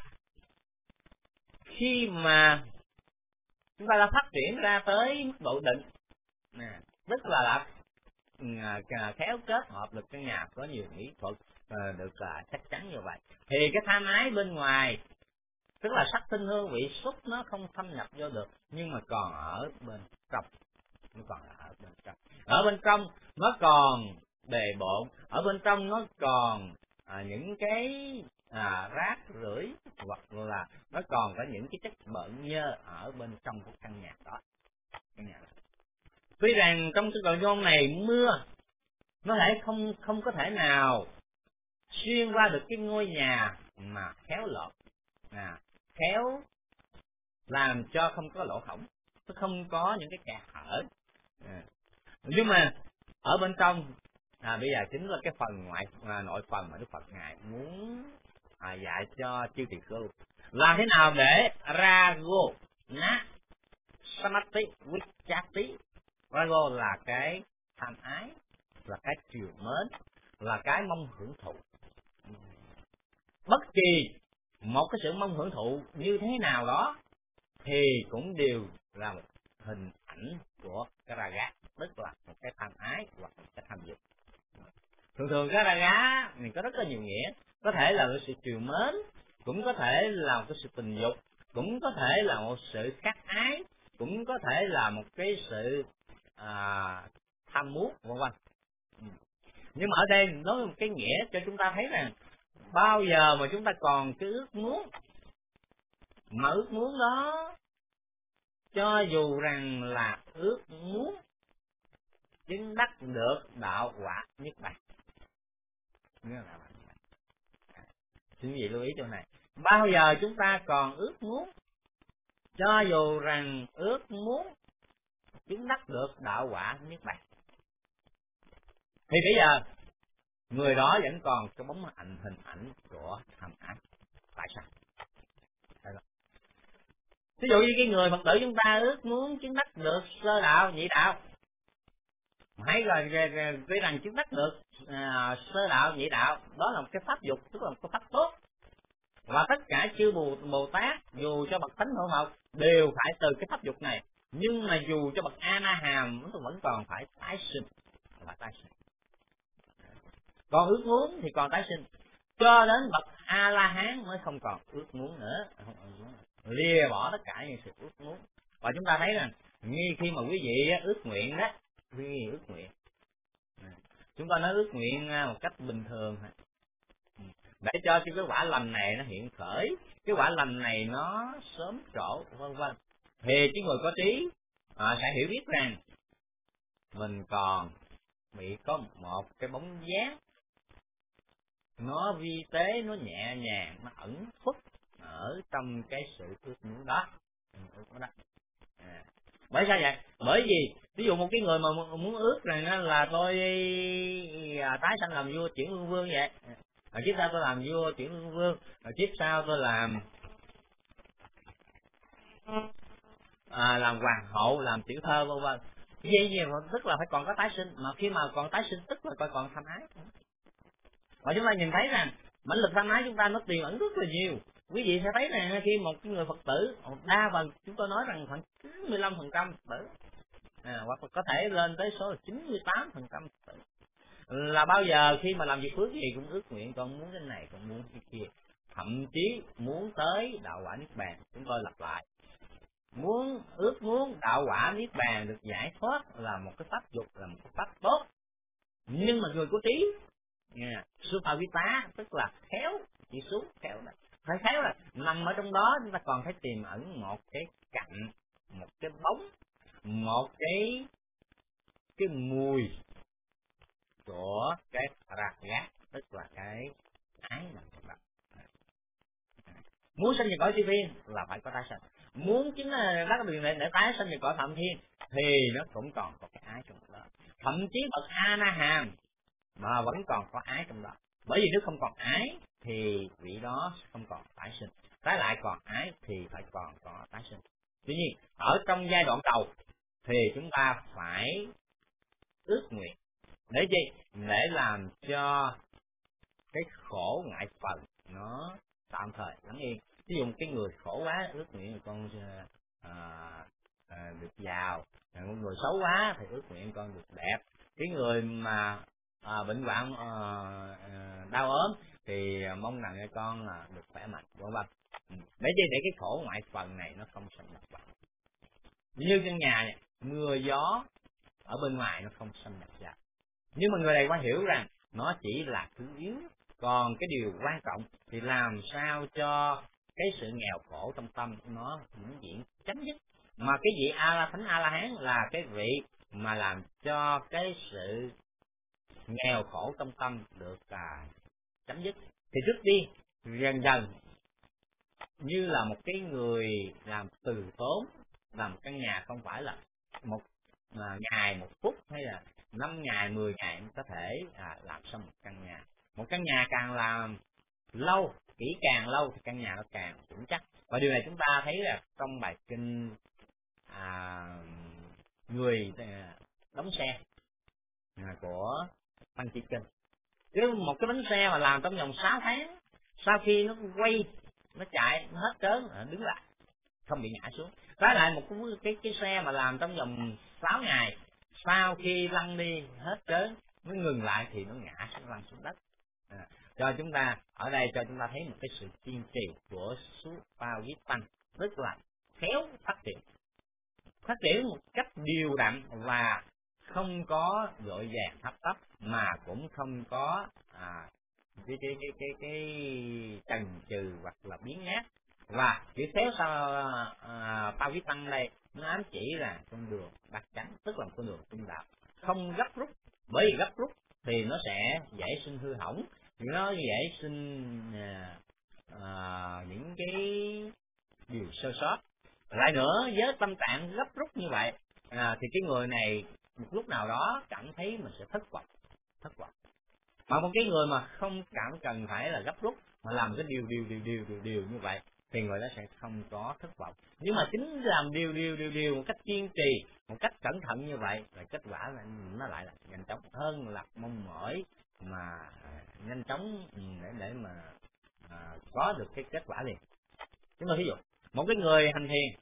khi mà chúng ta đã phát triển ra tới mức độ định, tức là khéo kết hợp được căn nhà có nhiều mỹ thuật, được chắc chắn như vậy, thì cái tham ái bên ngoài, tức là sắc tinh hương vị xúc, nó không thâm nhập vô được, nhưng mà còn ở bên trong. Ở bên trong nó còn bề bộn, ở bên trong nó còn những cái rác rưởi, hoặc là nó còn có những cái chất bợn nhơ ở bên trong của căn nhà đó. Tuy rằng trong cái đoạn ngôn này nó thể không có thể nào xuyên qua được cái ngôi nhà mà khéo lọt, khéo làm cho không có lỗ hổng, nó không có những cái kẽ hở. Nhưng mà ở bên trong bây giờ chính là cái phần nội phần mà Đức Phật ngài muốn dạy cho chư tỳ khưu làm thế nào để rago na samati vichati. Rago là cái tham ái, là cái trìu mến, là cái mong hưởng thụ. Bất kỳ một cái sự mong hưởng thụ như thế nào đó thì cũng đều là một hình ảnh của cái raga, tức là một cái tham ái hoặc một cái tham dục. Thường cái raga thì có rất là nhiều nghĩa, có thể là một sự trìu mến, cũng có thể là một cái sự tình dục, cũng có thể là một sự khát ái, cũng có thể là một cái sự tham muốn, vân vân. Nhưng mà ở đây nói một cái nghĩa cho chúng ta thấy rằng bao giờ mà chúng ta còn cái ước muốn, mà ước muốn đó cho dù rằng là ước muốn chứng đắc được đạo quả niết bàn. Xin quý vị lưu ý chỗ này, bao giờ chúng ta còn ước muốn, cho dù rằng ước muốn chứng đắc được đạo quả niết bàn, thì bây giờ người đó vẫn còn cái bóng hình ảnh của tham ái. Tại sao? Ví dụ như cái người Phật tử chúng ta ước muốn chứng đắc được sơ đạo, nhị đạo, hãy rồi tuy rằng chứng đắc được sơ đạo, nhị đạo, đó là một cái pháp dục, tức là một cái pháp tốt, và tất cả chư Bồ Tát dù cho bậc thánh hộ học đều phải từ cái pháp dục này. Nhưng mà dù cho bậc A Na Hàm vẫn còn phải tái sinh, còn ước muốn thì còn tái sinh, cho đến bậc A La Hán mới không còn ước muốn nữa, lìa bỏ tất cả những sự ước muốn. Và chúng ta thấy rằng khi mà quý vị ước nguyện đó, quý vị ước nguyện, chúng ta nói ước nguyện một cách bình thường để cho cái quả lành này nó hiện khởi, cái quả lành này nó sớm trổ, vân vân, thì cái người có trí sẽ hiểu biết rằng mình còn bị có một cái bóng dáng nó vi tế, nó nhẹ nhàng, nó ẩn khuất ở trong cái sự ước muốn đó. Bởi sao vậy? Bởi vì ví dụ một cái người mà muốn ước rằng là tôi tái sanh làm vua chuyển hương vương vậy, kiếp sau tôi làm vua chuyển hương vương, kiếp sau tôi làm hoàng hậu, làm tiểu thơ, vân vân. Vậy tức là phải còn có tái sinh, mà khi mà còn tái sinh tức là còn tham ái. Và chúng ta nhìn thấy rằng mãnh lực tham ái chúng ta nó tiềm ẩn rất là nhiều. Quý vị sẽ thấy rằng khi một cái người Phật tử, đa phần chúng tôi nói rằng khoảng 95% Phật tử, hoặc có thể lên tới số là 98% Phật tử, là bao giờ khi mà làm việc phước gì cũng ước nguyện con muốn cái này, con muốn cái kia, thậm chí muốn tới đạo quả niết bàn. Chúng tôi lặp lại, ước muốn đạo quả niết bàn được giải thoát là một cái pháp dục, là một cái pháp tốt. Nhưng mà người có trí, Supavita, tức là khéo, chỉ xuống khéo này, phải khéo là nằm ở trong đó, chúng ta còn phải tìm ẩn một cái cạnh, một cái bóng, một cái mùi của cái raga, tức là cái ái là một đạo. Muốn sinh về cõi chư thiên là phải có tái sinh, muốn chính là đắc đường để tái sinh về cõi phạm thiên thì nó cũng còn có cái ái trong đó. Thậm chí bậc A Na Hàm mà vẫn còn có ái trong đó, bởi vì nếu không còn ái thì vị đó không còn tái sinh, trái lại còn ái thì phải còn có tái sinh. Tuy nhiên ở trong giai đoạn đầu thì chúng ta phải ước nguyện để gì? Để làm cho cái khổ ngại phần nó tạm thời lắng yên. Ví dụ cái người khổ quá ước nguyện là con được giàu, một người xấu quá thì ước nguyện con được đẹp, cái người mà bệnh hoạn đau ốm thì mong rằng con là được khỏe mạnh, vân vân. Để cái khổ ngoại phần này nó không xâm nhập vào, như căn nhà này, mưa gió ở bên ngoài nó không xâm nhập vào. Nhưng mà người này qua hiểu rằng nó chỉ là thứ yếu, còn cái điều quan trọng thì làm sao cho cái sự nghèo khổ trong tâm nó vĩnh viễn chấm dứt. Mà cái vị thánh A La Hán là cái vị mà làm cho cái sự nghèo khổ trong tâm được chấm dứt. Thì trước đi dần dần như là một cái người làm từ tốn, làm căn nhà không phải là một ngày, một phút hay là 5 ngày, 10 ngày có thể làm xong một căn nhà. Một căn nhà càng làm lâu, kỹ càng lâu thì căn nhà nó càng vững chắc. Và điều này chúng ta thấy là trong bài kinh người đóng xe của Tăng Chi Kinh. Chứ một cái bánh xe mà làm trong vòng 6 tháng, sau khi nó quay, nó chạy, nó hết trớn, đứng lại, không bị ngã xuống. Trái lại một cái xe mà làm trong vòng 6 ngày, sau khi lăn đi hết trớn, nó ngừng lại thì nó ngã xuống, lăn xuống đất. Cho chúng ta ở đây cho chúng ta thấy một cái sự kiên trì của Supavittăng, tức là khéo phát triển một cách đều đặn và không có vội vàng hấp tấp, mà cũng không có cái chần chừ hoặc là biến nhát. Và chữ khéo sau Pavittăng đây nó ám chỉ là con đường bát chánh, tức là một con đường trung đạo, không gấp rút, bởi vì gấp rút thì nó sẽ dễ sinh hư hỏng, nó dễ sinh những cái điều sơ sót. Lại nữa với tâm trạng gấp rút như vậy thì cái người này một lúc nào đó cảm thấy mình sẽ thất vọng. Mà một cái người mà không cần phải là gấp rút mà làm cái điều như vậy thì người đó sẽ không có thất vọng. Nhưng mà chính làm điều một cách kiên trì, một cách cẩn thận như vậy là kết quả nó lại là nhanh chóng hơn là mong mỏi mà nhanh chóng để mà có được cái kết quả liền. Chúng ta ví dụ một cái người hành thiền,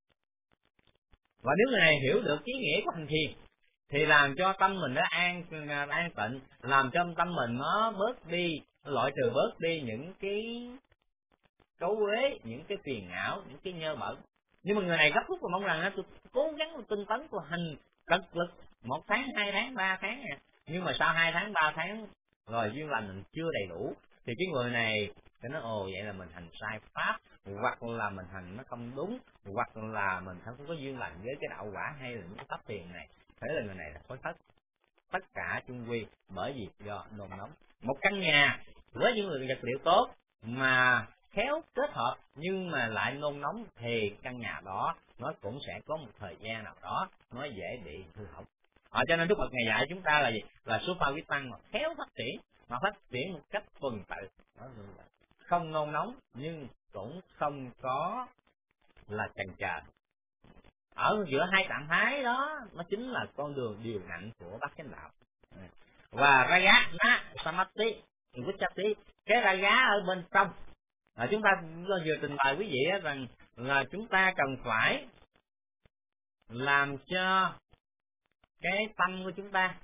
và nếu người này hiểu được ý nghĩa của hành thiền thì làm cho tâm mình nó an tịnh, làm cho tâm mình nó bớt đi, loại trừ bớt đi những cái cấu uế, những cái phiền não, những cái nhơ bẩn. Nhưng mà người này gấp rút và mong rằng tôi cố gắng tinh tấn của hành cật lực 1 tháng, 2 tháng, 3 tháng nhưng mà sau 2 tháng, 3 tháng rồi duyên lành mình chưa đầy đủ thì cái người này cái nó vậy là mình hành sai pháp, hoặc là mình hành nó không đúng, hoặc là mình không có duyên lành với cái đạo quả hay là những cái pháp tiền này. Thế là người này là có thất, tất cả chung quy bởi vì do nôn nóng. Một căn nhà với những vật liệu tốt mà khéo kết hợp nhưng mà lại nôn nóng thì căn nhà đó nó cũng sẽ có một thời gian nào đó nó dễ bị hư hỏng. Cho nên Đức Phật ngày dạy chúng ta là gì? Là Supavittăng mà khéo phát triển, mà phát triển một cách tuần tự, không nôn nóng nhưng cũng không có là chần chờ. Ở giữa hai trạng thái đó nó chính là con đường điều nặng của bát chánh đạo. Và raga na samadhi vichati, cái raga ở bên trong chúng ta vừa trình bày quý vị rằng là chúng ta cần phải làm cho cái tâm của chúng ta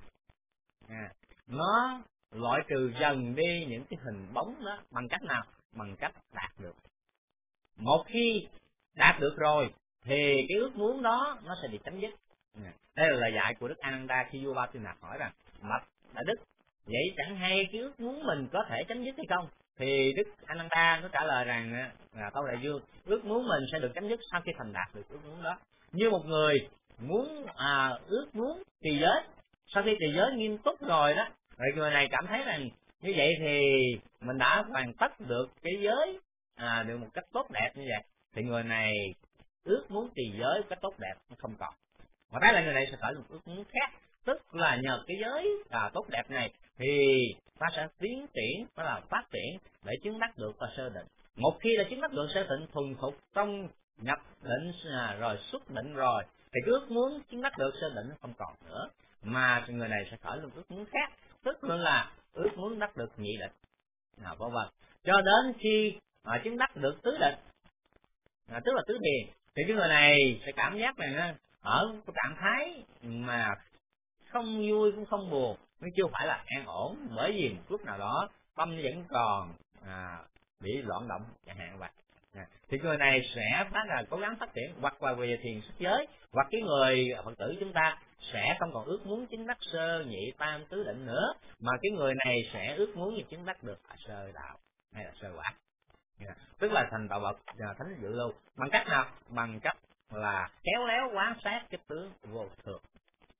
nó loại trừ dần đi những cái hình bóng đó. Bằng cách nào? Bằng cách đạt được. Một khi đạt được rồi thì cái ước muốn đó nó sẽ bị chấm dứt. Đây là lời dạy của Đức Ananda khi vua Ba Tư Nạp hỏi rằng bạch Đại Đức, vậy chẳng hay cái ước muốn mình có thể chấm dứt hay không? Thì Đức Ananda nó trả lời rằng tâu đại vương, ước muốn mình sẽ được chấm dứt sau khi thành đạt được ước muốn đó. Như một người muốn ước muốn trì giới, sau khi trì giới nghiêm túc rồi đó, rồi người này cảm thấy rằng như vậy thì mình đã hoàn tất được cái giới được một cách tốt đẹp như vậy, thì người này ước muốn trì giới một cách tốt đẹp nó không còn. Và đó là người này sẽ khởi một ước muốn khác, tức là nhờ cái giới tốt đẹp này thì ta sẽ tiến triển, đó là phát triển để chứng đắc được và sơ định. Một khi đã chứng đắc được sơ định thuần thục trong nhập định rồi xuất định rồi thì cái ước muốn chứng đắc được sơ định nó không còn nữa, mà người này sẽ khởi một ước muốn khác, tức là ước muốn đắc được nhị định vân vân, cho đến khi chứng đắc được tứ định, tức là tứ thiền, thì cái người này sẽ cảm giác rằng ở cái trạng thái mà không vui cũng không buồn, nó chưa phải là an ổn, bởi vì một lúc nào đó tâm vẫn còn bị loạn động chẳng hạn vậy. Thì người này sẽ cố gắng phát triển, hoặc là về thiền xuất giới, hoặc cái người Phật tử chúng ta sẽ không còn ước muốn chứng đắc sơ nhị tam tứ định nữa, mà cái người này sẽ ước muốn chứng đắc được sơ đạo hay là sơ quả. Tức là thành đạo bậc thánh dự lưu. Bằng cách nào? Bằng cách là khéo léo quán sát cái tướng vô thường.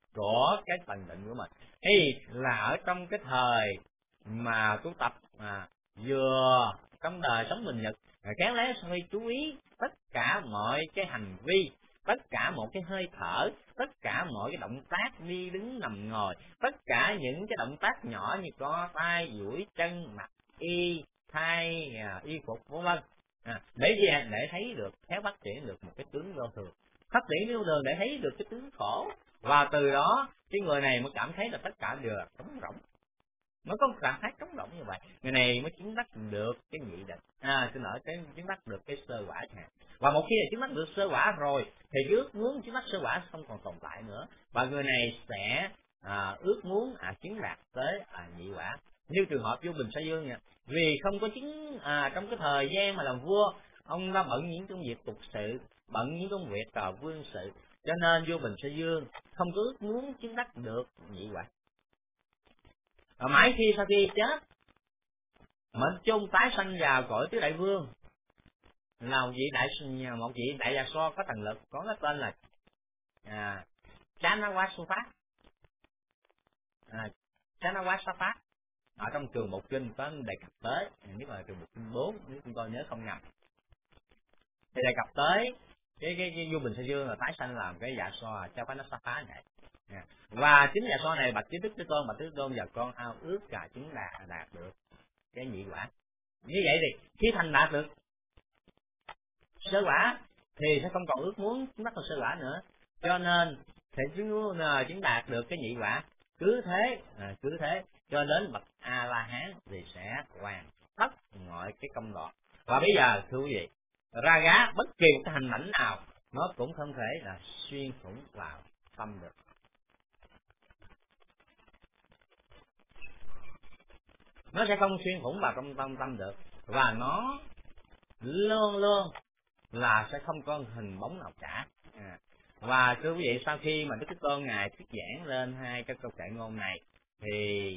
của cái tầng định của mình. Thì là ở trong cái thời mà tu tập vừa trong đời sống bình nhật, khéo léo hơi chú ý tất cả mọi cái hành vi, tất cả một cái hơi thở, tất cả mọi cái động tác đi đứng nằm ngồi, tất cả những cái động tác nhỏ như có tay duỗi chân, mặc y, thay y phục vân vân, để gì? Để thấy được, khéo phát triển được một cái tướng vô thường, phát triển vô thường để thấy được cái tướng khổ, và từ đó cái người này mới cảm thấy là tất cả đều là trống rỗng, nó có một trạng thái trống rỗng như vậy, người này mới chứng đắc được cái nhị định, xin lỗi, cái chứng đắc được cái sơ quả chẳng hạn. Và một khi là chứng đắc được sơ quả rồi thì cái ước muốn chứng đắc sơ quả không còn tồn tại nữa, và người này sẽ ước muốn chứng đạt tới nhị quả. Như trường hợp vua Bình Sa Dương nha, vì không có chứng trong cái thời gian mà làm vua, ông đã bận những công việc tục sự, bận những công việc vương sự, cho nên vua Bình Sa Dương không có ước muốn chứng đắc được nhị quả. Mãi khi sau khi chết, mệnh chung tái sanh vào cõi tứ đại vương, là một vị đại gia so có thần lực, có cái tên là Chanawasaphat, Chanawasaphat. Ở trong trường Một Kinh có đề cập tới, nếu mà trường Một Kinh 4 nếu chúng tôi nhớ không nhầm, thì đề cập tới cái vua Bình Sa Dương là tái sanh làm cái dạ so Chanawasaphat này. Và chính dạ so này bạch với Đức Thế Tôn, bạch Đức Thế Tôn và con ao ước cả chứng đạt được cái nhị quả. Như vậy thì khi thành đạt được sơ quả thì sẽ không còn ước muốn chúng ta còn sơ quả nữa, cho nên sẽ chứng đạt được cái nhị quả. Cứ thế cho đến bậc A La Hán thì sẽ hoàn tất mọi cái công đoạn. Và bây giờ thưa quý vị, ra gá bất kỳ một cái hành ảnh nào nó cũng không thể là xuyên thủng vào tâm được, nó sẽ không xuyên thủng vào trong tâm được, và nó luôn luôn là sẽ không có hình bóng nào cả. Và thưa quý vị, sau khi mà Đức Thế Tôn ngài thuyết giảng lên hai cái câu kệ ngôn này thì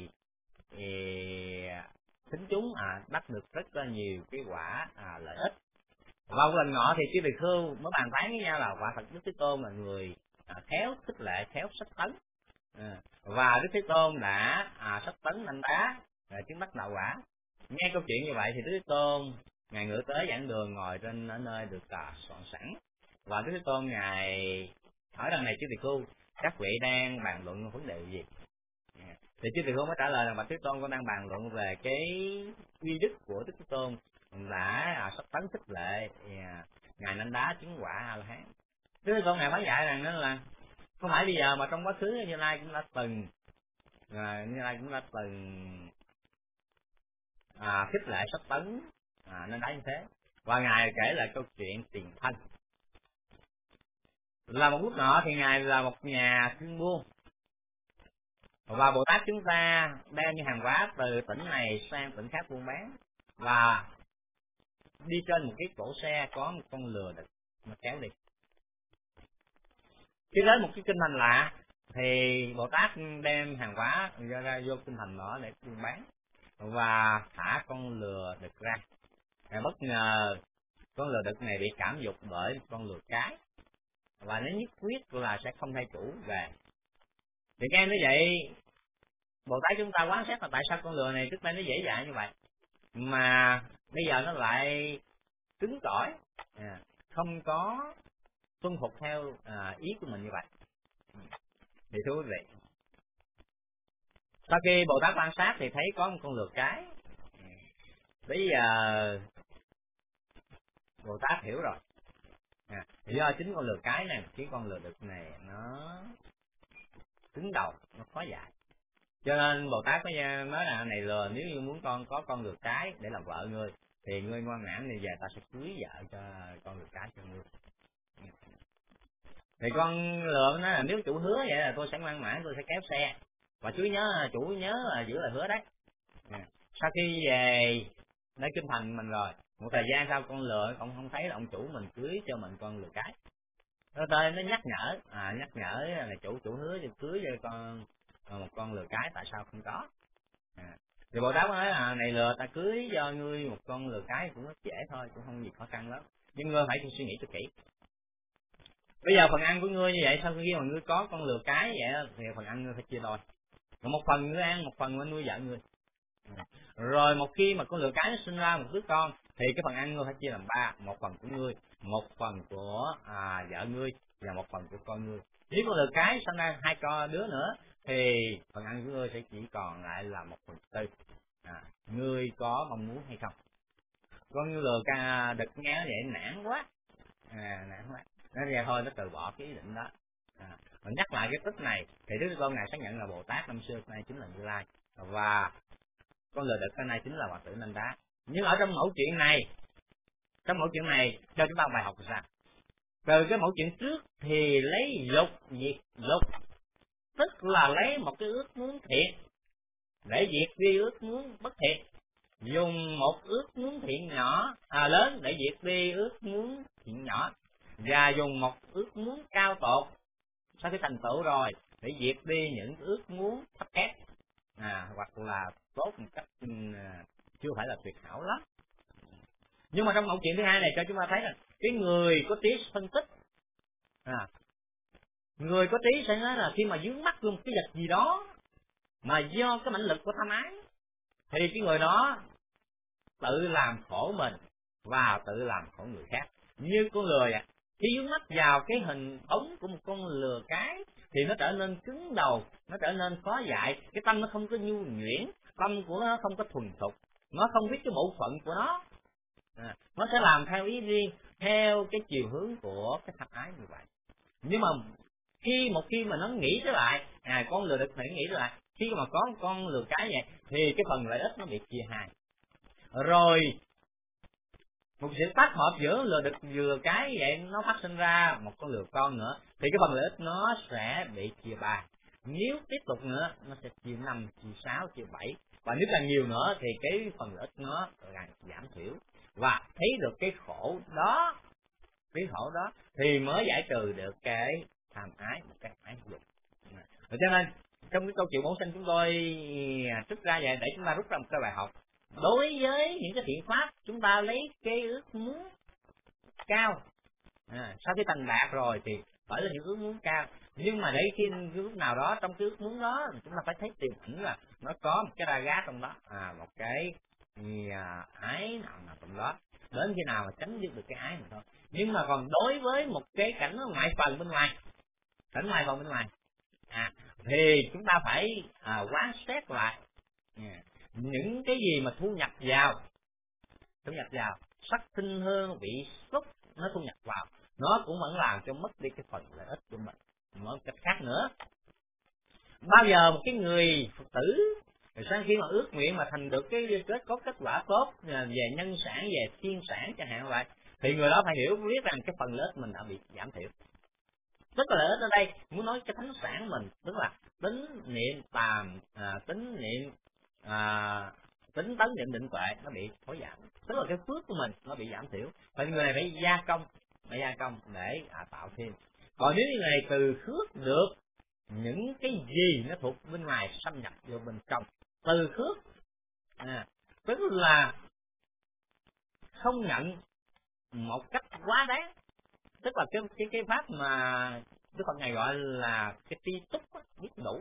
thính chúng đắc được rất là nhiều cái quả lợi ích. Và một lần nọ thì chư Tỳ Khưu mới bàn tán với nhau là quả thật Đức Thế Tôn là người khéo khích lệ, khéo sách tấn, và Đức Thế Tôn đã sách tấn nanh đá chứng đắc đạo quả. Nghe câu chuyện như vậy thì Đức Thế Tôn ngài ngự tới giảng đường, ngồi trên ở nơi được soạn sẵn, và Đức Thế Tôn ngài hỏi rằng này chư Tỳ Khưu, các vị đang bàn luận vấn đề gì? Thì chư Tỳ Khưu mới trả lời rằng bạch Thế Tôn con đang bàn luận về cái uy đức của Đức Thế Tôn đã sách tấn khích lệ ngài nanh đá chứng quả A La Hán. Đức Thế Tôn ngài nói dạy rằng đó là không phải bây giờ mà trong quá khứ Như Lai cũng đã từng khích lệ sách tấn nên đá như thế. Và ngài kể lại câu chuyện tiền thân là một lúc nọ thì ngài là một nhà thương buôn, và Bồ Tát chúng ta đem như hàng hóa từ tỉnh này sang tỉnh khác buôn bán, và đi trên một cái cỗ xe có một con lừa đực mà kéo đi. Khi đến một cái kinh thành lạ thì Bồ Tát đem hàng hóa ra vô kinh thành đó để buôn bán, và thả con lừa đực ra. Bất ngờ con lừa đực này bị cảm dục bởi con lừa cái, và nó nhất quyết là sẽ không thay chủ về. Thì nghe như vậy, Bồ Tát chúng ta quán xét là tại sao con lừa này trước đây nó dễ dàng như vậy mà bây giờ nó lại cứng cỏi, không có tuân phục theo ý của mình như vậy. Thì thưa quý vị, sau khi Bồ Tát quan sát thì thấy có một con lừa cái, bây giờ Bồ Tát hiểu rồi, do chính con lừa cái này, cái con lừa đực này nó cứng đầu, nó khó dạy, cho nên Bồ Tát mới nói là này lừa, nếu như muốn có con lừa cái để làm vợ ngươi thì ngươi ngoan ngoãn thì về ta sẽ cưới vợ cho con lừa cái cho ngươi. Thì con lừa nói là nếu chủ hứa vậy là tôi sẽ ngoan ngoãn, tôi sẽ kéo xe, và chủ nhớ là giữ lời hứa đấy. Sau khi về nơi kinh thành mình rồi, một thời gian sau con lừa ông không thấy là ông chủ mình cưới cho mình con lừa cái, nó nhắc nhở là chủ hứa cho cưới cho con một con lừa cái, tại sao không có. Thì Bồ Tát nói là này lừa, ta cưới cho ngươi một con lừa cái cũng rất dễ thôi, cũng không gì khó khăn lắm, nhưng ngươi phải suy nghĩ cho kỹ. Bây giờ phần ăn của ngươi như vậy, sau khi mà ngươi có con lừa cái vậy thì phần ăn ngươi phải chia đôi. Rồi một phần ngươi ăn, một phần ngươi nuôi vợ ngươi. Rồi một khi mà con lừa cái nó sinh ra một đứa con thì cái phần ăn ngươi phải chia làm ba, một phần của ngươi, một phần của vợ ngươi và một phần của con ngươi. Nếu con lừa cái sinh ra hai con đứa nữa thì phần ăn của ngươi sẽ chỉ còn lại là 1/4. Ngươi có mong muốn hay không? Con lừa đực nghe vậy nản quá, nản quá, nó ra thôi nó từ bỏ cái ý định đó. Mình nhắc lại cái tích này thì đứa con này xác nhận là Bồ Tát năm xưa nay chính là Như Lai, và con lừa đực hôm nay chính là Hoàng tử Nanh Đá. Nhưng ở trong mẫu chuyện này, cho chúng ta bài học là sao? Từ cái mẫu chuyện trước thì lấy dục diệt dục, tức là lấy một cái ước muốn thiện để diệt đi ước muốn bất thiện, dùng một ước muốn thiện nhỏ lớn để diệt đi ước muốn thiện nhỏ, và dùng một ước muốn cao tột sau khi thành tựu rồi để diệt đi những ước muốn thấp kém, hoặc là tốt một cách chưa phải là tuyệt hảo lắm. Nhưng mà trong mẫu chuyện thứ hai này cho chúng ta thấy là cái người có trí phân tích, người có trí sẽ nói là khi mà vướng mắc một cái vật gì đó mà do cái mãnh lực của tham ái thì cái người đó tự làm khổ mình và tự làm khổ người khác. Như con lừa khi vướng mắc vào cái hình bóng của một con lừa cái thì nó trở nên cứng đầu, nó trở nên khó dạy, cái tâm nó không có nhu nhuyễn, tâm của nó không có thuần thục, nó không biết cái bộ phận của nó, nó sẽ làm theo ý riêng, theo cái chiều hướng của cái tham ái như vậy. Nhưng mà một khi mà nó nghĩ trở lại, con lừa đực phải nghĩ trở lại, khi mà có con lừa cái vậy thì cái phần lợi ích nó bị chia hai, rồi một sự tác hợp giữa lừa đực vừa cái vậy nó phát sinh ra một con lừa con nữa thì cái phần lợi ích nó sẽ bị chia ba. Nếu tiếp tục nữa nó sẽ chia 5, chia 6, chia 7, và nếu càng nhiều nữa thì cái phần lợi ích nó càng giảm thiểu, và thấy được cái khổ đó thì mới giải trừ được cái tham ái, một cái ái dục. Cho nên trong cái câu chuyện bổn sinh chúng tôi trích ra vậy để chúng ta rút ra một cái bài học. Đối với những cái thiện pháp chúng ta lấy cái ước muốn cao, sau khi thành đạt rồi thì phải là những ước muốn cao, nhưng mà để khi lúc nào đó trong cái ước muốn đó chúng ta phải thấy tiềm ẩn là nó có một cái raga trong đó, một cái ái nào trong đó, đến khi nào mà chấm dứt được cái ái này thôi. Nhưng mà còn đối với một cái cảnh ngoại phần bên ngoài, thì chúng ta phải quán xét lại những cái gì mà thu nhập vào sắc sinh hương vị xúc, nó thu nhập vào nó cũng vẫn làm cho mất đi cái phần lợi ích của mình. Nói một cách khác nữa, bao giờ một cái người Phật tử sau khi mà ước nguyện mà thành được cái có kết quả tốt về nhân sản, về thiên sản chẳng hạn vậy, thì người đó phải hiểu biết rằng cái phần lợi ích mình đã bị giảm thiểu. Tức là lợi ích ở đây muốn nói cái thánh sản mình, tức là tính niệm tàm, tính tấn niệm định tuệ nó bị thối giảm, tức là cái phước của mình nó bị giảm thiểu, và người này phải gia công để tạo thêm. Còn nếu như người này từ khước được những cái gì nó thuộc bên ngoài xâm nhập vô bên trong, từ khước tức là không nhận một cách quá đáng, tức là cái pháp mà Đức Phật ngài gọi là cái tri túc, biết đủ,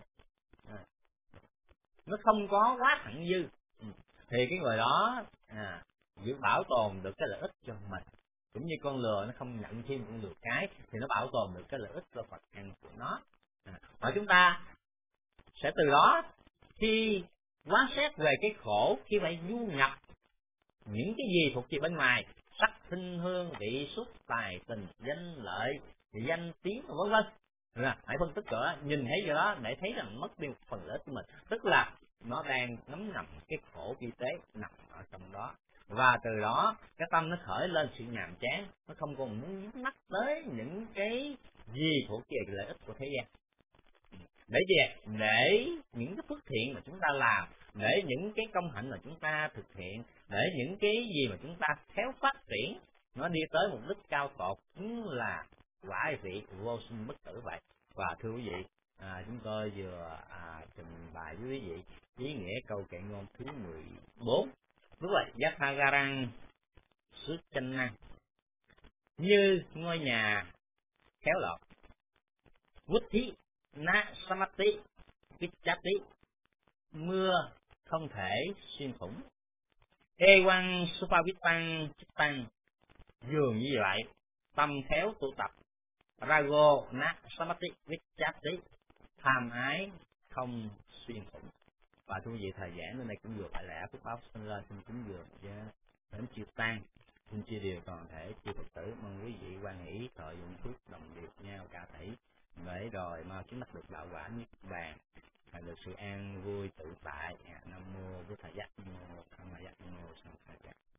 nó không có quá thặng dư, thì cái người đó giữ bảo tồn được cái lợi ích cho mình. Cũng như con lừa nó không nhận thêm con lừa cái thì nó bảo tồn được cái lợi ích cho Phật ăn của nó. Và chúng ta sẽ từ đó khi quán xét về cái khổ khi phải du nhập những cái gì thuộc về bên ngoài, sắc thanh hương vị xúc tài tình danh lợi danh tiếng vân vân, hãy phân tích cửa nhìn thấy cái đó để thấy rằng mất đi một phần lợi ích của mình, tức là nó đang ngấm ngầm cái khổ vi tế nằm ở trong đó, và từ đó cái tâm nó khởi lên sự nhàm chán, nó không còn muốn nhắm mắt tới những cái gì thuộc về lợi ích của thế gian. Để gì? Để những cái phước thiện mà chúng ta làm, để những cái công hạnh mà chúng ta thực hiện, để những cái gì mà chúng ta khéo phát triển, nó đi tới mục đích cao tột, chính là quả vị vô sinh bất tử vậy. Và thưa quý vị, chúng tôi vừa trình bày với quý vị ý nghĩa câu kệ ngôn thứ 14, đúng rồi, Yathagarang Suchanang, như ngôi nhà khéo lọt. Vuthi na samati vichati, mưa không thể xuyên thủng. Ewan supavitang chitang, dường như vậy, tâm khéo tu tập. Rago na samati vichati, tham ái không xuyên thủng. Và thưa quý vị, thời giảng lên đây cũng vừa phải lẽ phúc báo sinh lên xin kính dường đến chiều tan, xin chia điều toàn thể chư Phật tử. Mong quý vị quan hỷ thọ dụng phước đồng điệp nhau cả thảy, để rồi mau chứng đắc được đạo quả niết bàn, và được sự an vui tự tại. Nam mô Bổn Thầy Giác, Nam mô Tham Giác, Nam mô Sanh Khai Giác.